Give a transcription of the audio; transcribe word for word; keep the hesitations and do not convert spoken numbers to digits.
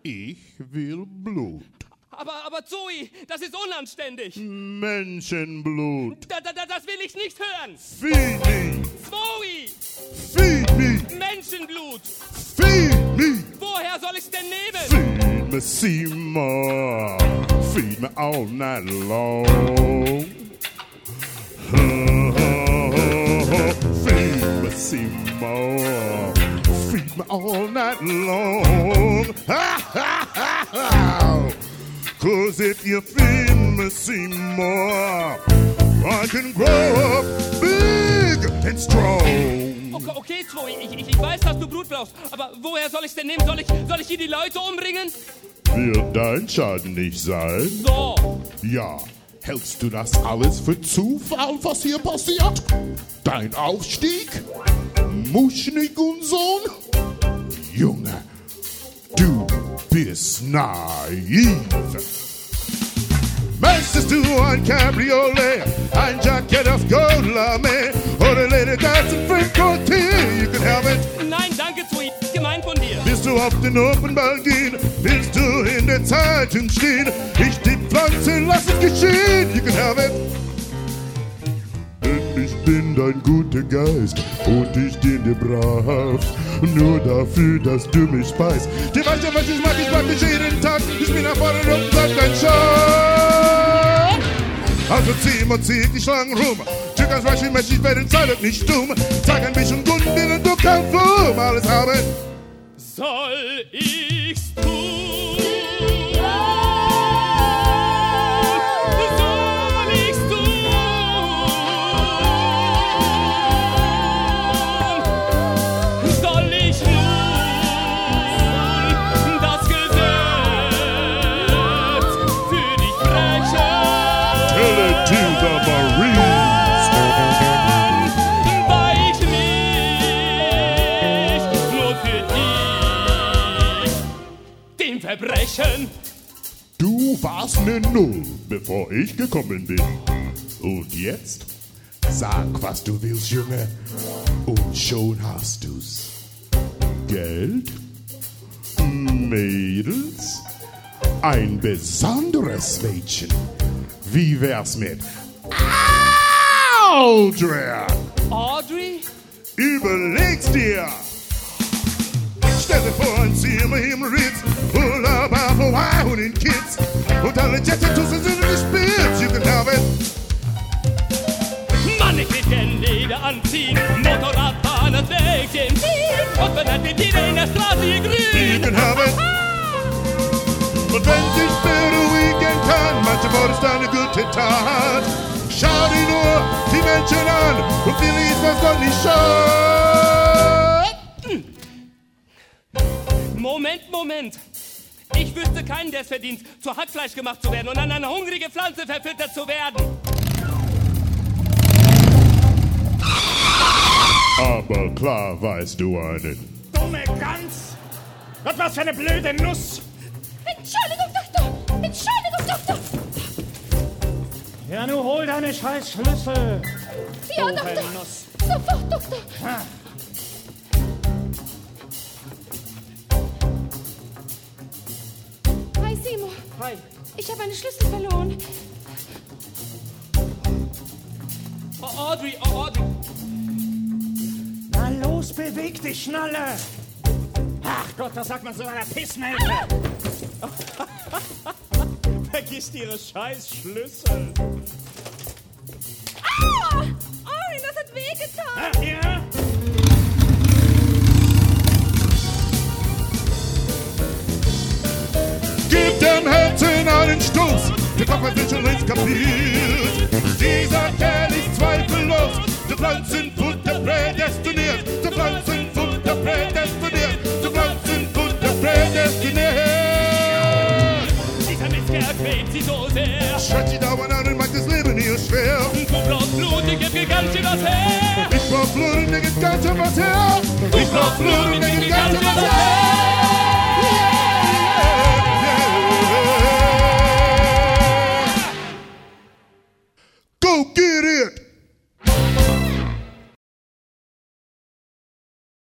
Ich will Blut. Aber, aber Zoe, das ist unanständig. Menschenblut. Da, da, da, das will ich nicht hören. Feed me. Zoe, Feed me. Menschenblut. Feed me. Woher soll ich's denn nehmen? Feed me, Seymour. Feed me all night long. Feed me, Seymour. Feed me all night long. Cause if you feed me, Seymour, I can grow up big and strong. Okay, okay Zoe, ich, ich, ich weiß, dass du Blut brauchst, aber woher soll ich's denn nehmen? Soll ich, soll ich hier die Leute umbringen? Wird dein Schaden nicht sein? So. Ja. Hältst du das alles für Zufall, was hier passiert? Dein Aufstieg? Muschnig und Sohn? Junge, du bist naiv. Möchtest du ein Cabriolet, ein Jackett auf Goldlame oder Ledergassen Fricotier? You can have it. Nein, danke Zoe, gemein von dir. Willst du auf den Offenball gehen? Willst du in der Zeitung stehen? Ich die Pflanze, lass es geschehen. You can have it. Denn ich bin dein guter Geist und ich dien dir brav. Nur dafür, dass du mich speist. Die weißt ja, was ich mag, ich mag dich jeden Tag. Ich bin nach vorne und bleib dein Schaf. Also zieh mal, zieh die Schlangen rum. Chickens rush in ich werde Zeit nicht dumm. Zeig ein bisschen guten Willen, du kannst um alles haben. Soll ich's tun? Soll ich's tun? Soll ich nun das Gesetz für dich brechen? Tell it to the Marines. Weil ich nicht nur für dich dem Verbrechen. Du warst ne Null, bevor ich gekommen bin. Und jetzt? Sag, was du willst, Junge. Und schon hast du's. Geld? Mädels? Ein besonderes Mädchen. Wie wär's mit Audrey? Audrey? Überleg's dir. Stell dir vor, ein Zimmer im Ritz, Urlaub auf Hawaii und in Kids. Und alle Jet-Tattoos sind gespielt, you can have it. Mann, ich will gern Leder anziehen, Motorradfahren und Wägchen ziehen. Und wenn dann wird jeder in der Straße hier You grün. can have it. Und wenn sich beruhigen kann, manche Worte ist eine gute Tat. Schau dir nur die Menschen an und viel ist, was Gott nicht schaut. Moment, Moment. Ich wüsste keinen, der es verdient, zu Hackfleisch gemacht zu werden und an eine hungrige Pflanze verfüttert zu werden. Aber klar weißt du einen. Dumme Gans! Gott, was für eine blöde Nuss! Entschuldigung, Doktor! Entschuldigung, Doktor! Ja, nu hol deine scheiß Schlüssel! Ja, Doofe Doktor! Nuss. Sofort, Doktor! Ha. Hi, Simo. Hi. Ich habe meine Schlüssel verloren. Oh, Audrey, oh, Audrey. Na los, beweg dich, Schnalle! Ach Gott, was sagt man zu einer Pissnelke? Vergisst ihre scheiß Schlüssel. Ah! Audrey, das hat wehgetan! Ach ja? Gib dem Herzen einen Stoß, der Kopf hat sich schon längst kapiert. Dieser Kerl ist zweifellos, der Pflanzenfutter prädestiniert, der Pflanzenfutter prädestiniert, der Pflanzenfutter prädestiniert. Dieser Mistkerl quält sie so sehr. Schreit sie dauernd an und macht das Leben hier schwer. Du brauchst Blut, ich geb dir ganz schön was her. Ich brauch Blut und mir gibt ganz schön was her. Du brauchst Blut, ich geb dir ganz schön was her.